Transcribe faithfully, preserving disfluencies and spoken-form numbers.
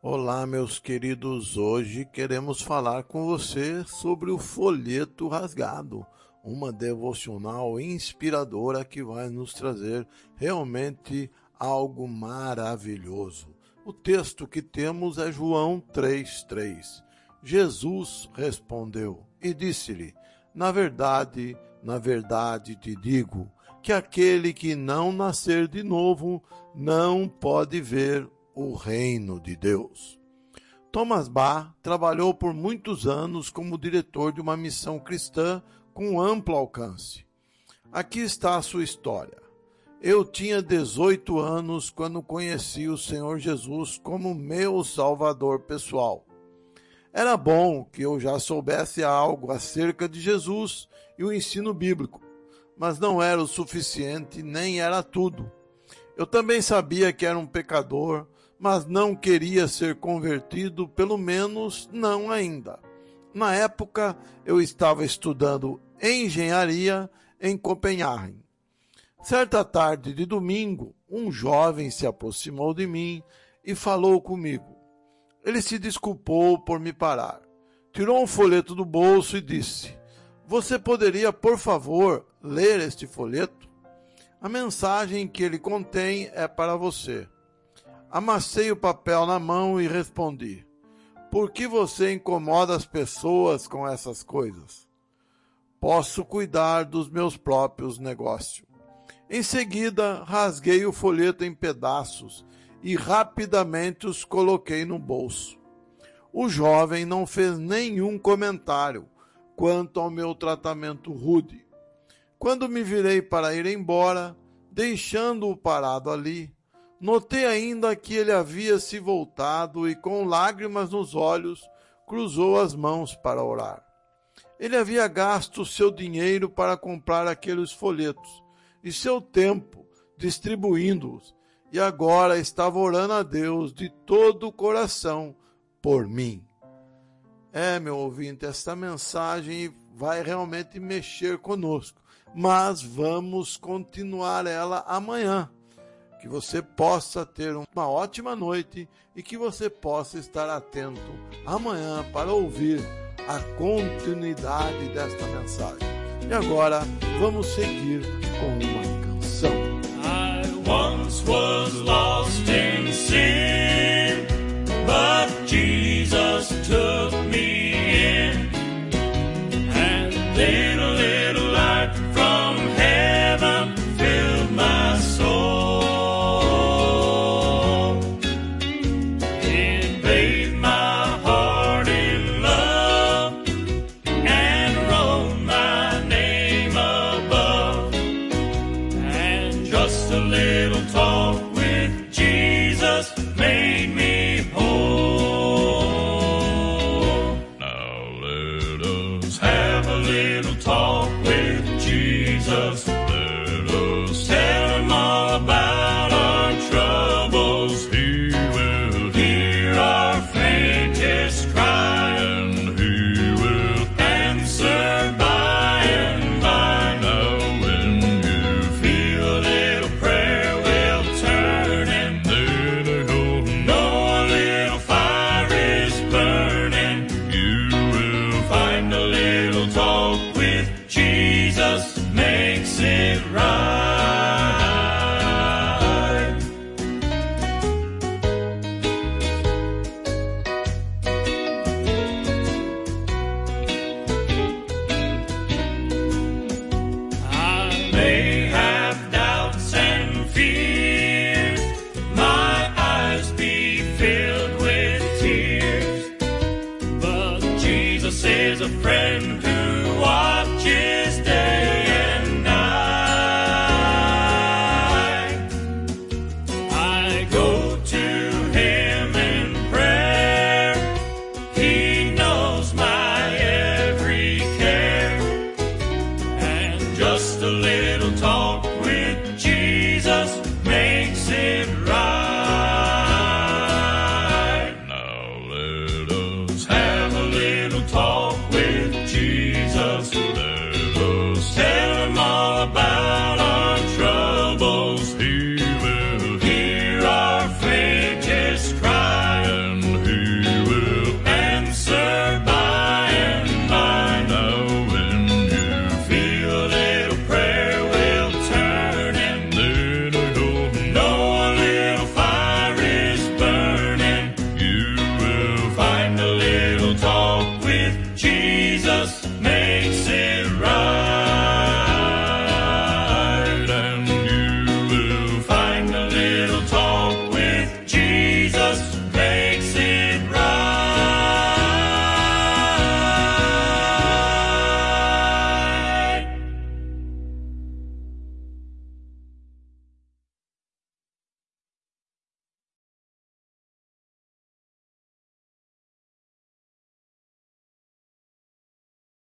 Olá, meus queridos. Hoje queremos falar com você sobre o Folheto Rasgado, uma devocional inspiradora que vai nos trazer realmente algo maravilhoso. O texto que temos é João três, três. Jesus respondeu e disse-lhe: Na verdade, na verdade te digo, que aquele que não nascer de novo não pode ver o reino de Deus. Thomas Barr trabalhou por muitos anos como diretor de uma missão cristã com amplo alcance. Aqui está a sua história. Eu tinha dezoito anos quando conheci o Senhor Jesus como meu Salvador pessoal. Era bom que eu já soubesse algo acerca de Jesus e o ensino bíblico, mas não era o suficiente, nem era tudo. Eu também sabia que era um pecador, mas não queria ser convertido, pelo menos não ainda. Na época, eu estava estudando engenharia em Copenhague. Certa tarde de domingo, um jovem se aproximou de mim e falou comigo. Ele se desculpou por me parar. Tirou um folheto do bolso e disse: Você poderia, por favor, ler este folheto? A mensagem que ele contém é para você. Amassei o papel na mão e respondi: Por que você incomoda as pessoas com essas coisas? Posso cuidar dos meus próprios negócios. Em seguida, rasguei o folheto em pedaços e rapidamente os coloquei no bolso. O jovem não fez nenhum comentário quanto ao meu tratamento rude. Quando me virei para ir embora, deixando-o parado ali, notei ainda que ele havia se voltado e, com lágrimas nos olhos, cruzou as mãos para orar. Ele havia gasto seu dinheiro para comprar aqueles folhetos e seu tempo distribuindo-os, e agora estava orando a Deus de todo o coração por mim. É, meu ouvinte, esta mensagem vai realmente mexer conosco, mas vamos continuar ela amanhã. Que você possa ter uma ótima noite e que você possa estar atento amanhã para ouvir a continuidade desta mensagem. E agora vamos seguir com uma canção. I once was lost in sin, but Jesus took me in, and then a little light from heaven filled my soul. It bathed my heart in love and wrote my name above, and just a little talk with Jesus made me whole. Now let us have a little talk with Jesus. Let us tell him all about our troubles. He will hear our faintest cry, and he will answer by and by. Now when you feel a little prayer will turn, and then you'll know a little fire is burning. You will find a little talk with Jesus makes it right. I may have doubts and fears, my eyes be filled with tears, but Jesus is a friend who watches day and night. I go to him in prayer, he knows my every care, and just a little talk